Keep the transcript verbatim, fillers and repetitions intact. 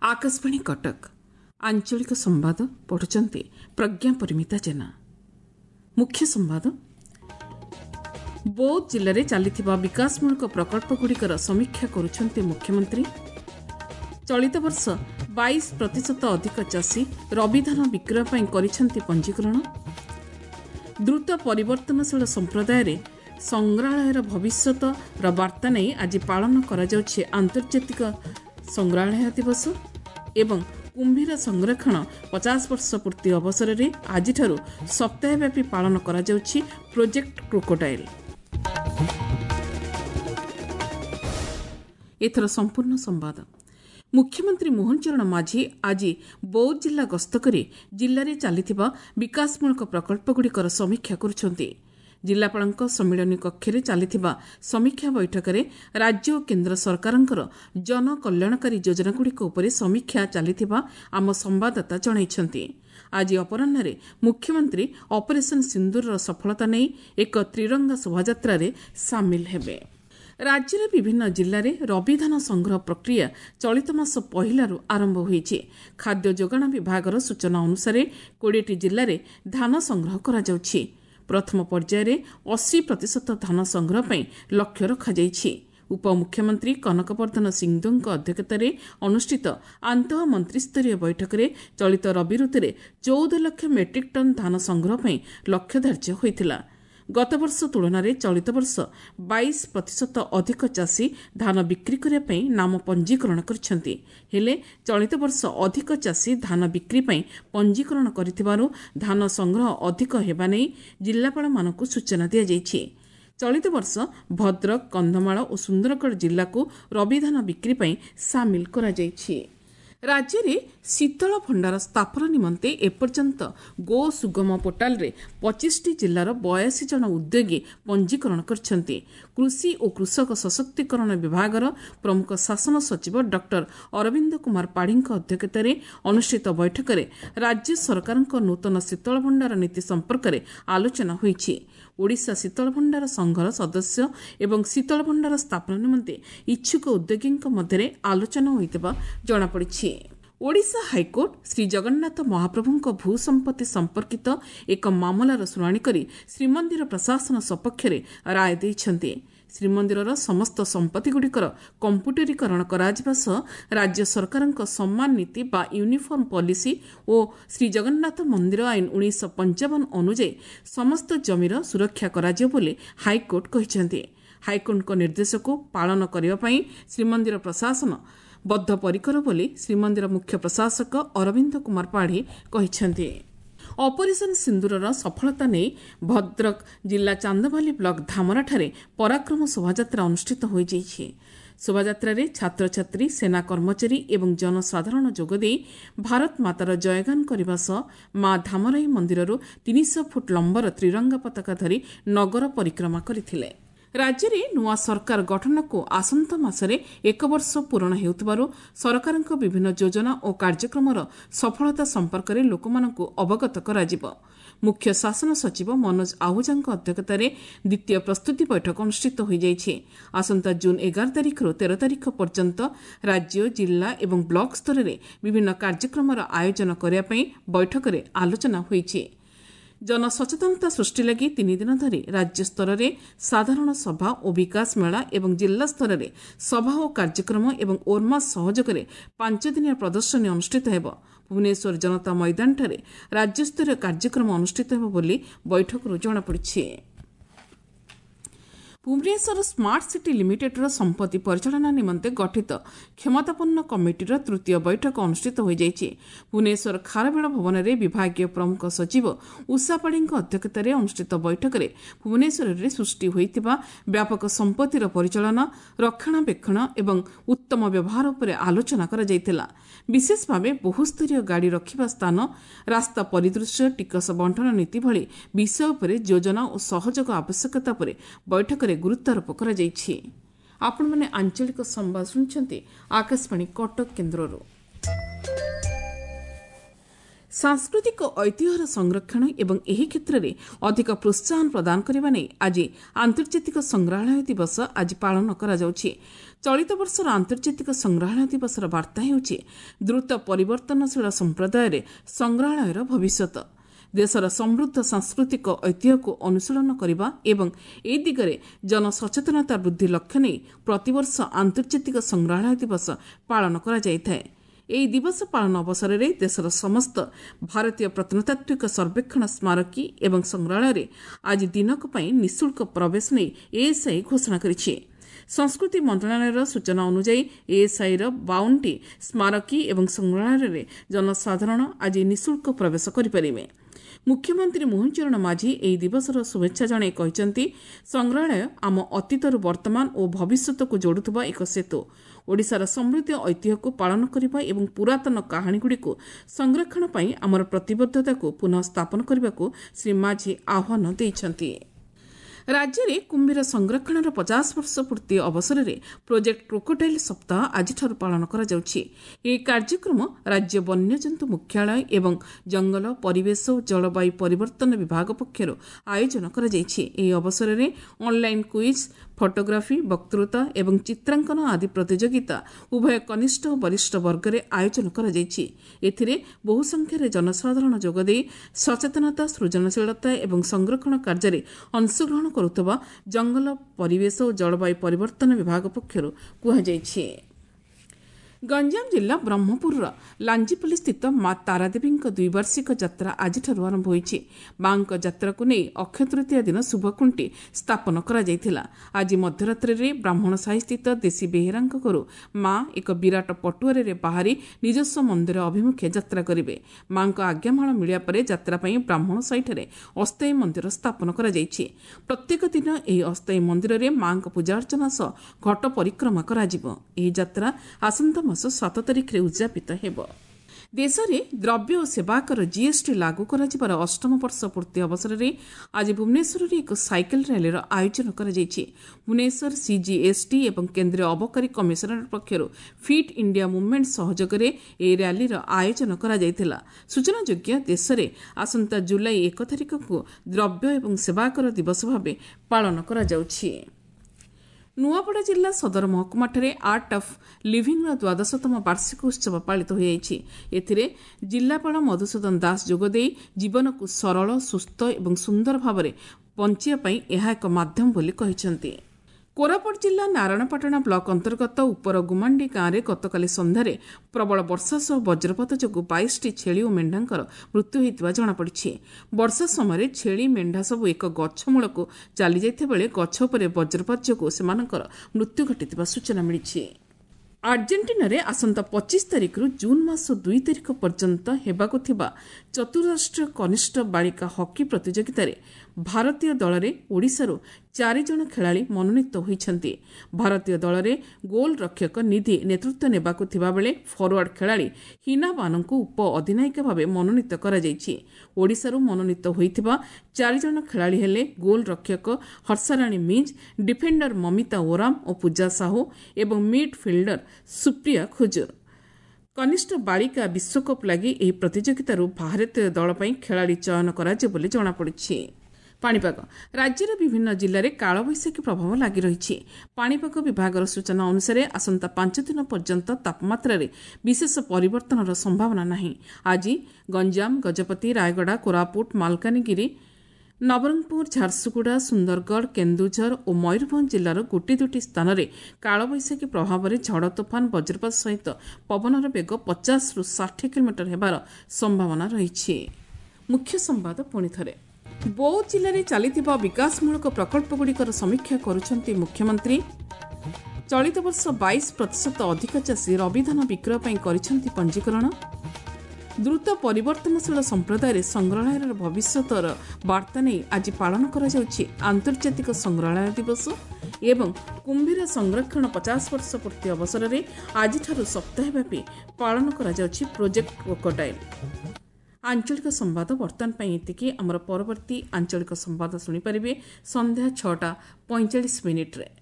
आकाशवाणी कटक आंचलिक संवाद पढ़ुचंती प्रज्ञा परिमिता जेना। मुख्य संवाद बौद्ध जिले में चलता विकासमूलक प्रकल्पगुड़िकर समीक्षा करुछंती मुख्यमंत्री। चलित वर्ष बाईस प्रतिशत अधिक चाषी रबी धान विक्रय ପାଇଁ କରିଛନ୍ତି पंजीकरण। द्रुत परिवर्तनशील संप्रदाय संग्रहालयर भविष्यत बार्ता नहीं आज पालन करा जाउछि आंतर्जातिक संग्रहालय दिवस एवं कुंभीर संरक्षण पचास वर्ष पूर्ति अवसर में आज सप्ताहव्यापी पालन करा जाउछि प्रोजेक्ट क्रोकोडाइल। एथर संपूर्ण संवाद मुख्यमंत्री मोहन चरण माझी आज बौद्ध जिला गस्त कर जिले में चलता विकासमूलक प्रकल्पगुड़िकर समीक्षा करुछंती। जिलापालक सम्मिलनी कक्ष में चलता समीक्षा बैठक में राज्य और केन्द्र सरकारंकर जन कल्याणकारी योजनागुड़िक उपर समीक्षा चलता आम संवाददाता जनइछंती। आज अपराह्न मुख्यमंत्री ऑपरेशन सिंदूर सफलता नहीं एक त्रिरंगा शोभायात्रा सामिल हेबे। राज्य में विभिन्न जिले में रबी धान संग्रह प्रक्रिया चलित मास पहिलारू आरंभ होईछि। खाद्य जोगाण विभागर सूचना अनुसार कोड़े जिले में धान संग्रह करा जाउछि। प्रथम पर्यायर अस्सी प्रतिशत धान संग्रह पर लक्ष्य रखाଯାଇଛି। उपमुख्यमंत्री कनकवर्धन सिंहदेव अध्यक्षतार अनुष्ठित आंतः मंत्रिस्तरीय बैठक में चलित रबी ऋतु में चौदह लाख मेट्रिक टन धान संग्रह पर लक्ष्य धार्य होइतिला। गत वर्ष तुलन में चलित वर्ष बाईस प्रतिशत अधिक चाषी धान बिक्री करने नाम पंजीकरण करछंती। हेले चलित वर्ष अधिक चाषी धान बिक्री ପାଇଁ पंजीकरण करिथिबारु धान संग्रह अधिक हेबा नै जिल्लापाल मानकु सूचना दिया जायछि। चलित वर्ष भद्रक कंधमाल और सुंदरगढ़ जिला को रबी धान बिक्री ପାଇଁ सामिल करा जायछि। राज्य में शीतल भंडार स्थापना निमंते एपर्यंत गो सुगम पोर्टाल रे पच्चीस टी जिलार बयासी जन उद्योगी पंजीकरण करछंती। कृषि और कृषक सशक्तिकरण विभागर प्रमुख शासन सचिव डॉक्टर अरविंद कुमार पाढ़ी अध्यक्षतार अनुष्ठित बैठक में राज्य सरकार नूतन शीतल भंडार नीति संपर्क में आलोचना होईछि। ओडिशा शीतल भंडार संघर सदस्य एवं शीतल भंडार स्थापना निमंते इच्छुक उद्योगी मध्य आलोचना होइतबा जणा पड़िछि। ओडिशा हाईकोर्ट श्री जगन्नाथ महाप्रभुଙ୍କ भू संपत्ति संपर्कित एक मामलार शुणाणी करी श्रीमंदिर प्रशासन सपक्ष राय दैछन्ति। श्रीमंदिरर समस्त संपत्तिगुड़िकर कंप्यूटरीकरण कराजिबा सह राज्य सरकारଙ୍କ सम्मान नीति बा यूनिफॉर्म पॉलिसी और श्री जगन्नाथ मंदिर आईन उन्नीस सौ पंचावन अनुଯାयी समस्त जमीर सुरक्षा कराजियो बोली हाईकोर्ट कहिसेंति। हाईकोर्टଙ୍କ निर्देशको पालन करिबा पई श्रीमंदिर प्रशासन बद्धपरिकर बोली श्रीमंदिर मुख्य प्रशासक अरविंद कुमार पाढ़ी कहिसेंति। ऑपरेशन सिंदूरर सफलता नहीं भद्रक जिला चांदबाली ब्लॉक धामराठारे पराक्रम शोभायात्रा अनुष्ठित हो जाइछि। शोभायात्रा छात्र छात्री सेना कर्मचारी एवं जनसाधारण जोगदे भारत मातार जयगान करने सह मां धामराई मंदिररू तीन सौ फुट लंबर त्रिरंगा पताका धरी नगर परिक्रमा करथिले। राज्य में नुआ सरकार गठन को आसंता मासरे एक वर्ष पूरण हेउतबारु सरकारक विभिन्न योजना और कार्यक्रमर सफलता संपर्क में लोकमानंकु अवगत कराजिबो। मुख्य शासन सचिव मनोज आहूजांक अध्यक्षतार द्वितीय प्रस्तुति बैठक अनुष्ठित हो जाइछि। आसंता जून एगार तारिख रु तेरह तारिख पर्यंत राज्य जिला एवं ब्लॉक स्तर में विभिन्न कार्यक्रमर आयोजन करने पई बैठक में आलोचना होइछि। जनसचेतनता सृष्टि लगी तीन दिन धरी राज्य स्तर में साधारण सभा और विकास मेला एवं जिला स्तर में सभा और कार्यक्रम एवं ओरमा सहयोग में पांच दिन प्रदर्शनी अनुष्ठित हेब। भुवनेश्वर जनता मैदान ठारे राज्यस्तरीय कार्यक्रम अनुष्ठित हेब बोली बैठक जଣାपड़ी। भुवनेश्वर स्मार्ट सिटी लिमिटेडर संपत्ति परिचालना निमंते गठित क्षमतापन्न कमिटीर तृतीय बैठक अनुष्ठित हो जाइछि। भुवनेश्वर खारबेल भवन में विभागीय प्रमुख सचिव उषा पाढ़ी अध्यक्षतार अनुष्ठित बैठक में भुवनेश्वर में सृष्टि होइतिबा व्यापक संपत्तिर परिचालना रक्षणाबेक्षण एवं उत्तम व्यवहार उपर आलोचना करा जायतिला। विशेष भाव बहुस्तरीय गाड़ी रखिबा स्थान रास्ता परिदृश्य टिकस बंटन नीति भली विषय उपर योजना और सहयोग आवश्यकता पर बैठक में गुरुत्वारोप करा जायछि। आपण माने आंचलिक संवाद सुनछन्ती आकाशवाणी कटक केन्द्ररू। सांस्कृतिक ऐतिह्यर संरक्षण एवं एही क्षेत्र अधिक प्रोत्साहन प्रदान करने नहीं आज आंतर्जातिक संग्रहालय दिवस आज पालन करा जाउछि। चलित वर्षर आंतर्जातिक संग्रहालय दिवसर वार्ता हेउछि द्रुत परिवर्तनशील संप्रदाय संग्रहालयर भविष्यत। देशर समृद्ध सांस्कृतिक ऐतिह्य को अनुशीलन करने एवं ए दिगरे जनसचेतनता वृद्धि लक्ष्य नहीं प्रतिवर्ष आंतर्जातिक संग्रहालय दिवस पालन करा जायଥାଏ। ଏହି ଦିବସ ପାଳନ ଅବସରରେ ଦେଶର ସମସ୍ତ ଭାରତୀୟ ପ୍ରତ୍ନତାତ୍ତ୍ୱିକ ସର୍ବେକ୍ଷଣ ସ୍ମାରକୀ ଏବଂ ସଂଗ୍ରହାଳୟରେ ଆଜି ଦିନକ ପାଇଁ ନିଃଶୁଳ୍କ ପ୍ରବେଶ ନେଇ ଏଏସ୍ଆଇ ଘୋଷଣା କରିଛି। ସଂସ୍କୃତି ମନ୍ତ୍ରଣାଳୟର ସୂଚନା ଅନୁଯାୟୀ ଏଏସ୍ଆଇର ବାଉନଟି ସ୍ମାରକୀ ଏବଂ ସଂଗ୍ରହାଳୟରେ ଜନସାଧାରଣ ଆଜି ନିଃଶୁଳ୍କ ପ୍ରବେଶ କରିପାରିବେ। ମୁଖ୍ୟମନ୍ତ୍ରୀ ମୋହନ ଚରଣ ମାଝୀ ଏହି ଦିବସର ଶୁଭେଚ୍ଛା ଜଣାଇ କହିଛନ୍ତି, ସଂଗ୍ରହାଳୟ ଆମ ଅତୀତରୁ ବର୍ତ୍ତମାନ ଓ ଭବିଷ୍ୟତକୁ ଯୋଡୁଥିବା ଏକ ସେତୁ। ଓଡ଼ିଶାର ସମୃଦ୍ଧ ଐତିହ୍ୟକୁ ପାଳନ କରିବା ଏବଂ ପୁରାତନ କାହାଣୀଗୁଡ଼ିକୁ ସଂରକ୍ଷଣ ପାଇଁ ଆମର ପ୍ରତିବଦ୍ଧତାକୁ ପୁନଃ ସ୍ଥାପନ କରିବାକୁ ଶ୍ରୀ ମାଝୀ ଆହ୍ୱାନ ଦେଇଛନ୍ତି। राज्य कुम्भीर संरक्षणर पचास वर्ष पूर्ति अवसर में प्रोजेक्ट क्रोकोडाइल सप्ताह आजिठारु पालन करा जाउछि। ଏହି କାର୍ଯ୍ୟକ୍ରମ राज्य वन्यजंतु मुख्यालय एवं जंगल परिवेश और जलवायु परिवर्तन विभाग पक्षर आयोजन करा जाइछि। ଏହି अवसर में ऑनलाइन क्विज फोटोग्राफी वक्तृता एवं चित्रांकन आदि प्रतियोगिता उभय कनिष्ठ और वरिष्ठ वर्ग में आयोजन करा जाइछि। एथिरे बहु संख्यार जनसाधारण जोगदे सचेतनता सृजनशीलता एवं संरक्षण कार्य अंशग्रहण करुवा जंगल परिवेश और जलवायु परिवर्तन विभाग पक्षर कहुଯାଇଛି। गंजाम जिला ब्रह्मपुर लांजीपल्ली स्थित मां तारादेवी द्विवार्षिक यात्रा आजिठारु आरंभ होइछि। मां यात्रा को नहीं अक्षय तृतीया दिन शुभखुंटी स्थापन करा जायथिला। आज मध्यरात्रि ब्राह्मण साही स्थित देशी बेहेरा घरू मां एक विराट पटुआर बाहरी निजस्व मंदिर अभिमुखे यात्रा करेंगे। मां आज्ञामाल मिलिया परे यात्रा पई ब्राह्मण साहीठारे अस्थायी मंदिर स्थापन करा जायछि। प्रत्येक दिन एही अस्थायी मंदिर में मां पूजा अर्चना सह घट परिक्रमा करा जिवो। एही यात्रा आसंता मास सात तारिख रे उद्यापित हेबो। देश में द्रव्य और सेवाकर जीएसटी लागू कर अष्टम वर्ष पूर्ति अवसर में आज भुवनेश्वर एक साइकेल रैलीर आयोजन कर भुवनेश्वर सीजीएसटी एवं केंद्रीय अबकारी कमिशनरेट पक्षर फिट इंडिया मूवमेंट सहयोग में यह रैलीर आयोजन कर सूचनायोग्य देश में आसंता जुलाई एक तारिख को द्रव्य एवं सेवाकर दिवस भाव पालन करा जाउछि। नुआपड़ा जिला सदर महकुमाଠାରେ आर्ट ऑफ लिविंग द्वादशतम वार्षिक उत्सव पालित होइछि। एथिरे जिलापाल मधुसूदन दास जोगदे जीवन को सरल सुस्थ एवं सुंदर भाव बंचिया पई एहा एक माध्यम बोली कहिसंती। कोरापुट जिला नारायणपाटना ब्लॉक अंतर्गत उपर गुमांडी गांव में गतकाली संध्यारे प्रबल वर्षा सह वज्रपात जोगु बाईस टी छेली और मेंढांकर मृत्यु होइतिबा जଣାपड़िछि। वर्षा समय छेली मेंढा सबु एक गछमूल को चली जाइथिबा बेले गछ उपरे वज्रपात जोगु सेमानकर मृत्यु घटितिबा सूचना मिलिछि। आर्जेंटीना रे आसंता पच्चीस तारिख रु जून मास दुई तारिख पर्यंत हेबाकु थिबा चतुराष्ट्रीय कनिष्ठ बालिका हॉकी प्रतियोगिता रे भारतीय दल रे ओडिशारू चारि जण खेलाड़ी मनोनीत होइछन्ति। भारतीय दल रे गोल रक्षक निधि नेतृत्व नेबाकु थिबा बेले फरवार्ड खेलाड़ी हिना बानंकु उप अधिनायिका भावे मनोनीत करा जाइछि। ओडिशारू मनोनीत होइथिबा चारि जण खेलाड़ी हेले गोल रक्षक हर्षाराणी मिंज, डिफेंडर ममिता ओराम और पूजा साहू एवं मिडफिल्डर सुप्रिया खुजुर। कनिष्ठ बालिका विश्वकप लगी ଏହି प्रतियोगितारू भारतीय दल ପାଇଁ खेलाड़ी चयन କରାଯିବ ବୋଲି ଜଣାପଡ଼ିଛି। पाणीपाग राज्यर विभिन्न जिले में कालबैशाखी प्रभाव लगी रही। पाणीपाग विभाग सूचना अनुसार आसंता पांच दिन पर्यंत तापमात्रा विशेष परिवर्तन संभावना नहीं। आज गंजाम गजपति रायगड़ा कोरापुट मालकानगिरी नवरंगपुर झारसुगुड़ा सुंदरगढ़ केन्दुझर और मयूरभंज जिलार गोटे दुटी स्थान में कालबैशाखी प्रभाव में झड़ तोफान वज्रपात सहित पवनर बेग पचास रु षाठी किलोमीटर हेबार संभावना रही। मुख्य संवाद पुणी थे। बौद्ध जिले में चलता विकासमूलक प्रकल्पगुड़िकर समीक्षा करुछंती मुख्यमंत्री। चलित वर्ष बाईस प्रतिशत अधिक चाषी रविधान विक्रय ପାଇଁ କରିଛନ୍ତି पंजीकरण। द्रुत परिवर्तनशील संप्रदाय संग्रहालय भविष्यतर वार्ता नहीं आज पालन करा जाउछि आंतर्जातिक संग्रहालय दिवस एवं कुंभीर संरक्षण पचास वर्ष पूर्ति अवसर में आज सप्ताहव्यापी पालन करा जाउछि प्रोजेक्ट क्रोकोडाइल। आंचलिक संवाद बर्तमान ପାଇଁ ଏତିକି। ଆମର ପରବର୍ତ୍ତୀ ଆଞ୍ଚଳିକ ସମ୍ବାଦ ଶୁଣିପାରିବେ ସନ୍ଧ୍ୟା ଛଅଟା ପଇଁଚାଳିଶ ମିନିଟ୍ରେ।